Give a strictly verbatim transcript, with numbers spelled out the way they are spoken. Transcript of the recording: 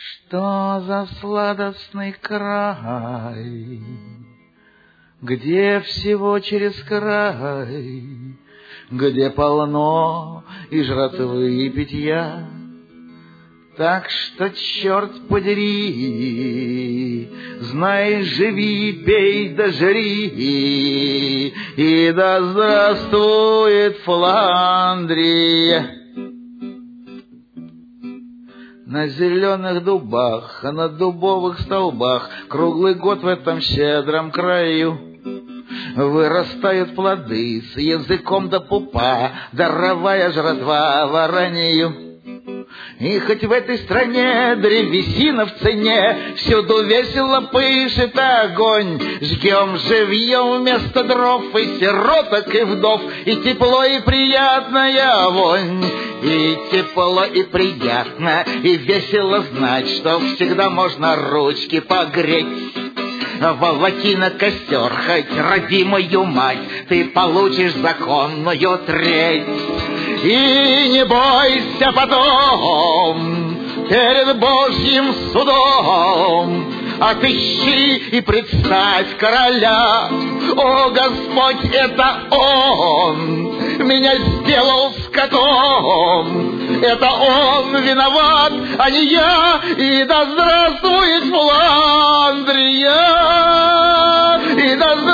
Что за сладостный край, где всего через край, где полно и жратвы, и питья. Так что, черт подери, знай, живи, пей да жри, и да здравствует Фландрия. На зеленых дубах, а на дубовых столбах круглый год в этом щедром краю вырастают плоды с языком до пупа, даровая жратва воронью. И хоть в этой стране древесина в цене, всюду весело пышет огонь. Жгем живьем вместо дров и сироток, и вдов, и тепло, и приятная вонь. И тепло, и приятно, и весело знать, что всегда можно ручки погреть. Волоки на костер, хоть родимую мать, ты получишь законную треть. И не бойся потом перед Божьим судом, отыщи и представь короля. О, Господь, это Он меня сделал скотом, это Он виноват, а не я. И да здравствует Фландрия, и да здравствует